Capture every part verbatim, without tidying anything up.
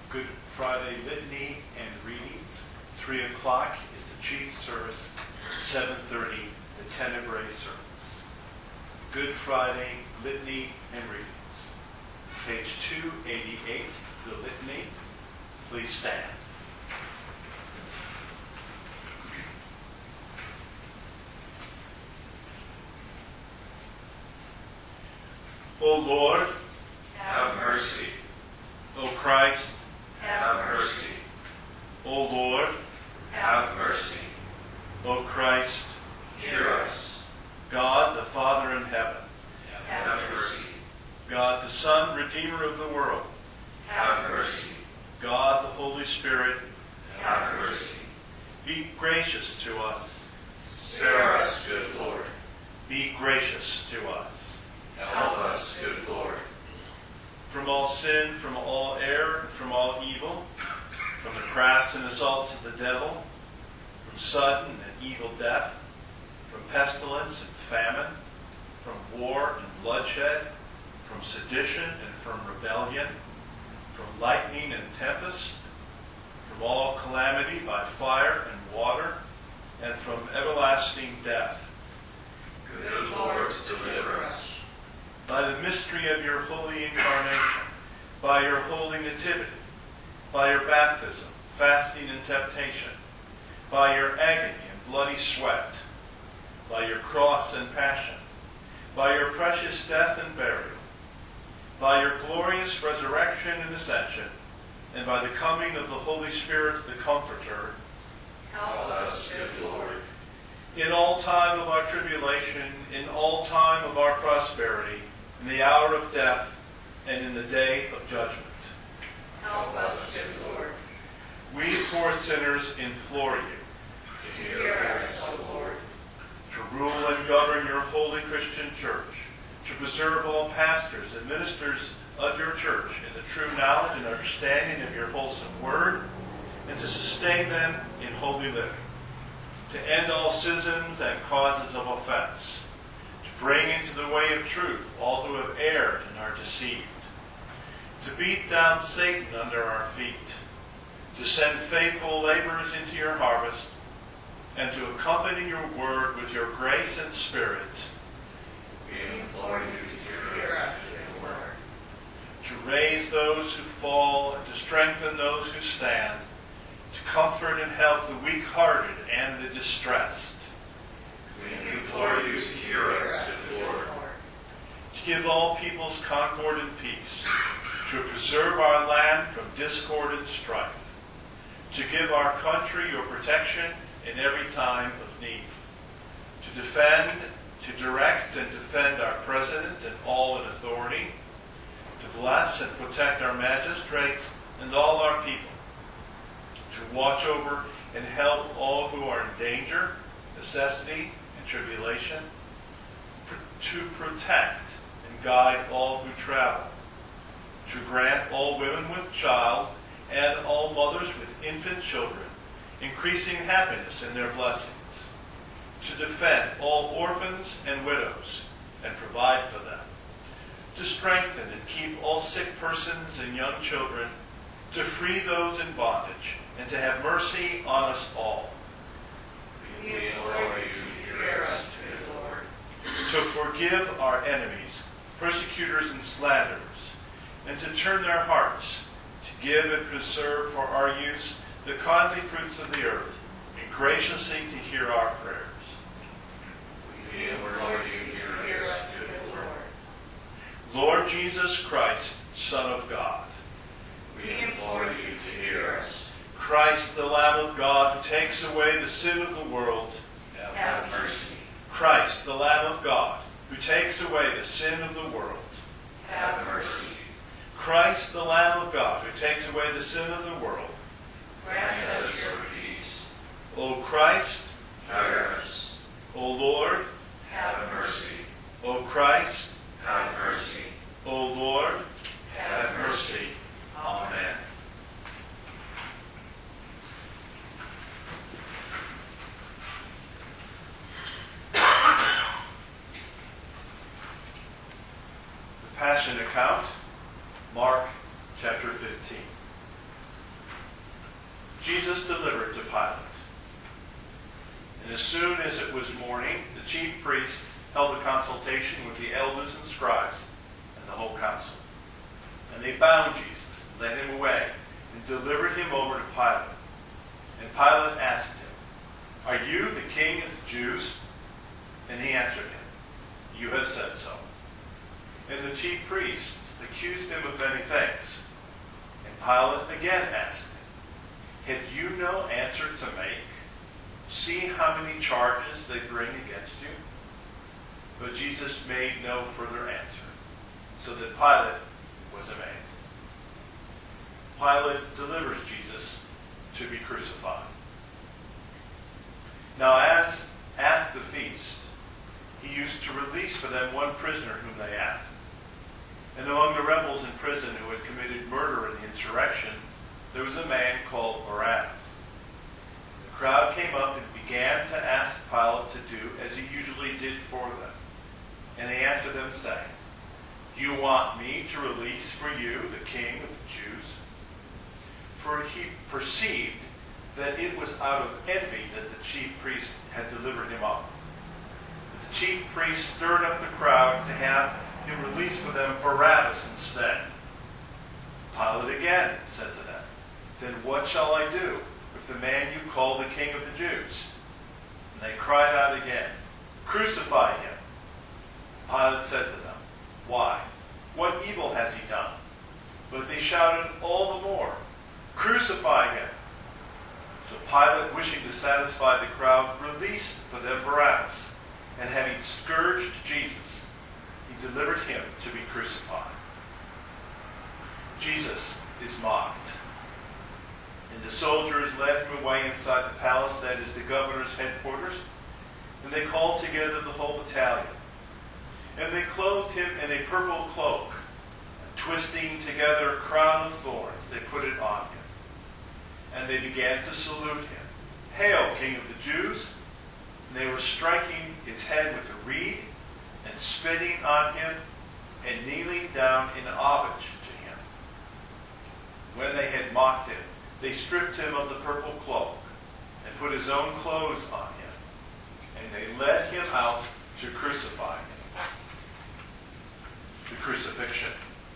Good Friday Litany and readings. three o'clock is the chief service. seven thirty, the Tenebrae service. Good Friday Litany and readings. Page two eighty-eight, the Litany. Please stand. O Lord, have mercy. O Christ, have mercy. O Lord, have mercy. O Christ, hear us. God the Father in heaven, have mercy. God the Son, Redeemer of the world, have mercy. God the Holy Spirit, have mercy. Be gracious to us. Spare us, good Lord. Be gracious to us. Help us, good Lord. From all sin, from all error, from all evil, from the crafts and assaults of the devil, from sudden and evil death, from pestilence and famine, from war and bloodshed, from sedition and from rebellion, from lightning and tempest, from all calamity by fire and water, and from everlasting death. Good Lord, deliver us. By the mystery of your holy incarnation, by your holy nativity, by your baptism, fasting and temptation, by your agony and bloody sweat, by your cross and passion, by your precious death and burial, by your glorious resurrection and ascension, and by the coming of the Holy Spirit, the Comforter, help us, good Lord. In all time of our tribulation, in all time of our prosperity, in the hour of death, and in the day of judgment. Help us, good Lord. We poor sinners implore you. Hear us, O Lord. To rule and govern your holy Christian church, to preserve all pastors and ministers of your church in the true knowledge and understanding of your wholesome word, and to sustain them in holy living, to end all schisms and causes of offense, to bring into the way of truth all who have erred and are deceived, to beat down Satan under our feet, to send faithful laborers into your harvest, and to accompany your word with your grace and spirit. We implore you to hear us, good Lord. To raise those who fall and to strengthen those who stand, to comfort and help the weak-hearted and the distressed. We implore you to hear us, good Lord. To give all peoples concord and peace, to preserve our land from discord and strife, to give our country your protection in every time of need, to defend, to direct and defend our president and all in authority, to bless and protect our magistrates and all our people, to watch over and help all who are in danger, necessity, and tribulation, to protect and guide all who travel, to grant all women with child and all mothers with infant children increasing happiness in their blessings, to defend all orphans and widows and provide for them, to strengthen and keep all sick persons and young children, to free those in bondage, and to have mercy on us all. We implore you to hear us, good Lord. To forgive our enemies, persecutors and slanderers, and to turn their hearts to give and preserve for our use the kindly fruits of the earth, and graciously to hear our prayers. We implore you to hear us, good Lord. Lord Jesus Christ, Son of God. We implore you to hear us. Christ, the Lamb of God, who takes away the sin of the world. Have mercy. Christ, the Lamb of God, who takes away the sin of the world. Have mercy. Christ, the Lamb of God, who takes away the sin of the world. Grant us your peace. O Christ, Hear us. O Lord, Have mercy. O Christ, Have mercy. O Lord, Have mercy. Amen. The Passion account, Mark chapter fifteen. Jesus delivered to Pilate. And as soon as it was morning, the chief priests held a consultation with the elders and scribes and the whole council. And they bound Jesus, led him away, and delivered him over to Pilate. And Pilate asked him, "Are you the king of the Jews?" And he answered him, "You have said so." And the chief priests accused him of many things. And Pilate again asked him, "Have you no answer to make? See how many charges they bring against you?" But Jesus made no further answer, so that Pilate was amazed. Pilate delivers Jesus to be crucified. Now as at the feast, he used to release for them one prisoner whom they asked. And among the rebels in prison who had committed murder in the insurrection, there was a man called Barabbas. The crowd came up and began to ask Pilate to do as he usually did for them. And he answered them, saying, "Do you want me to release for you the king of the Jews?" For he perceived that it was out of envy that the chief priest had delivered him up. The chief priest stirred up the crowd to have him release for them Barabbas instead. Pilate again said to them, "Then what shall I do with the man you call the king of the Jews?" And they cried out again, "Crucify him." Pilate said to them, "Why? What evil has he done?" But they shouted all the more, "Crucify him." So Pilate, wishing to satisfy the crowd, released for them Barabbas, and having scourged Jesus, he delivered him to be crucified. Jesus is mocked. And the soldiers led him away inside the palace, that is the governor's headquarters, and they called together the whole battalion. And they clothed him in a purple cloak, and twisting together a crown of thorns, they put it on him. And they began to salute him, "Hail, King of the Jews!" And they were striking his head with a reed, and spitting on him, and kneeling down in homage to him. When they had mocked him, they stripped him of the purple cloak, and put his own clothes on him, and they led him out to crucify him. The crucifixion.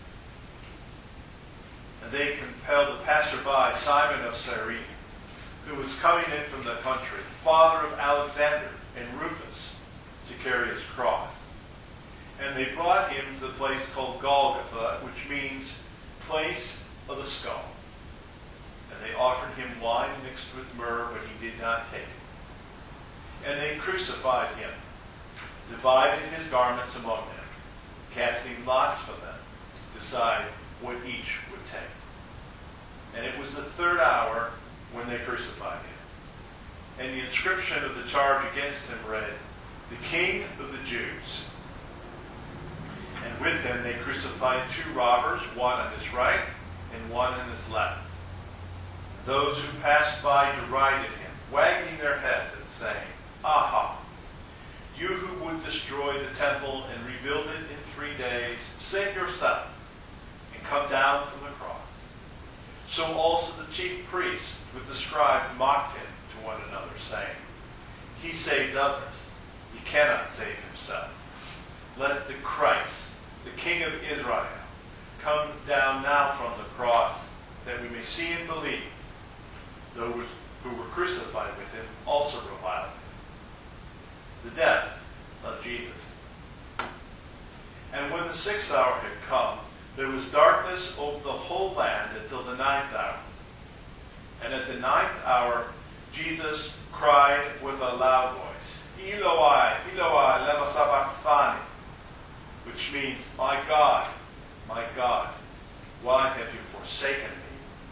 And they compelled a passerby, Simon of Cyrene, who was coming in from the country, the father of Alexander and Rufus, to carry his cross. And they brought him to the place called Golgotha, which means place of a skull. And they offered him wine mixed with myrrh, but he did not take it. And they crucified him, divided his garments among them, casting lots for them to decide what each would take. And it was the third hour when they crucified him. And the inscription of the charge against him read, "The King of the Jews." And with him they crucified two robbers, one on his right and one on his left. Those who passed by derided him, wagging their heads and saying, "Aha! You who would destroy the temple and rebuild it in three days, save yourself and come down from the cross." So also the chief priests with the scribes mocked him to one another, saying, "He saved others. He cannot save himself. Let the Christ, the King of Israel, come down now from the cross, that we may see and believe." Those who were crucified with him also reviled him. The death of Jesus. And when the sixth hour had come, there was darkness over the whole land until the ninth hour. And at the ninth hour, Jesus cried with a loud voice, "Eloi, Eloi, lema sabachthani," which means, "My God, my God, why have you forsaken me?"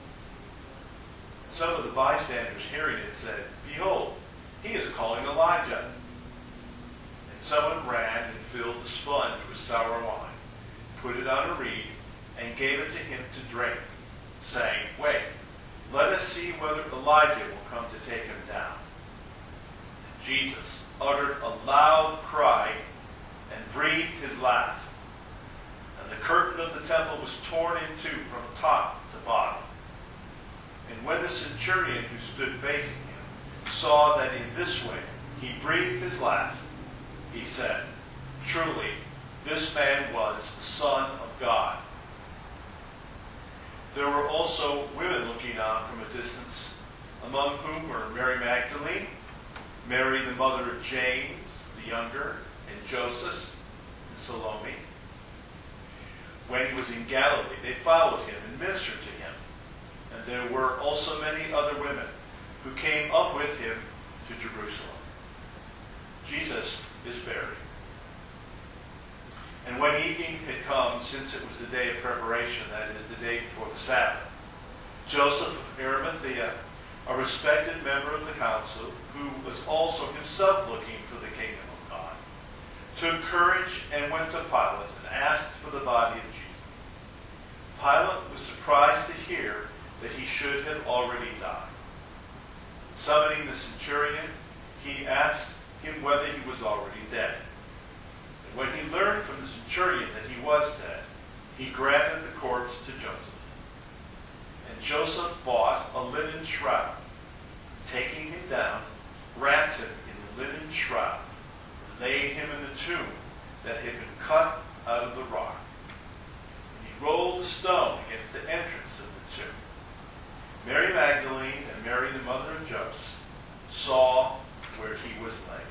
Some of the bystanders hearing it said, "Behold, he is calling Elijah." And someone ran and filled a sponge with sour wine, put it on a reed, and gave it to him to drink, saying, "Wait, let us see whether Elijah will come to take him down." And Jesus uttered a loud cry and breathed his last. And the curtain of the temple was torn in two from top to bottom. And when the centurion who stood facing him saw that in this way he breathed his last, he said, "Truly, this man was the Son of God." There were also women looking on from a distance, among whom were Mary Magdalene, Mary the mother of James the younger, and Joseph, and Salome. When he was in Galilee, they followed him and ministered to him. And there were also many other women who came up with him to Jerusalem. Jesus is buried. And when evening had come, since it was the day of preparation, that is, the day before the Sabbath, Joseph of Arimathea, a respected member of the council, who was also himself looking for the kingdom of God, took courage and went to Pilate and asked for the body of Jesus. Pilate was surprised to hear that he should have already died. Summoning the centurion, he asked him whether he was already dead. And when he learned from the centurion that he was dead, he granted the corpse to Joseph. And Joseph bought a linen shroud. Taking him down, wrapped him in the linen shroud, and laid him in the tomb that had been cut out of the rock. And he rolled the stone against the entrance of the tomb. Mary Magdalene and Mary the mother of Joseph saw where he was laid.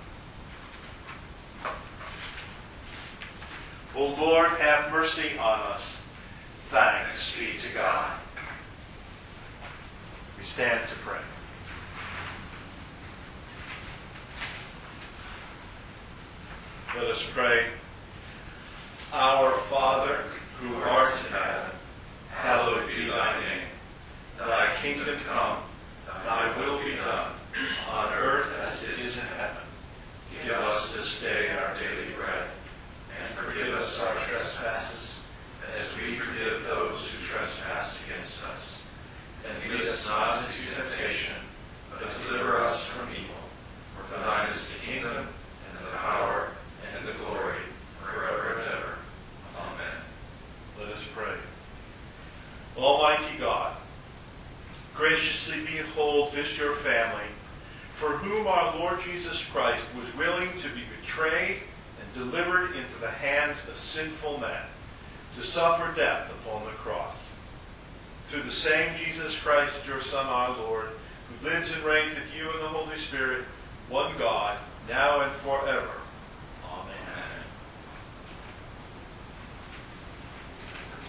O Lord, have mercy on us. Thanks be to God. We stand to pray. Let us pray. Our Father, who art in heaven, hallowed be thy name. Thy kingdom come, thy will be done, on earth as it is in heaven. Give us this day our daily bread, and forgive us our trespasses, as we forgive those who trespass against us. And lead us not into temptation, but deliver us from evil. For thine is the kingdom, and the power, and the glory, forever and ever. Amen. Let us pray. Almighty God, graciously behold this your family, for whom our Lord Jesus Christ was willing to be betrayed and delivered into the hands of sinful men, to suffer death upon the cross. Through the same Jesus Christ, your Son, our Lord, who lives and reigns with you in the Holy Spirit, one God, now and forever.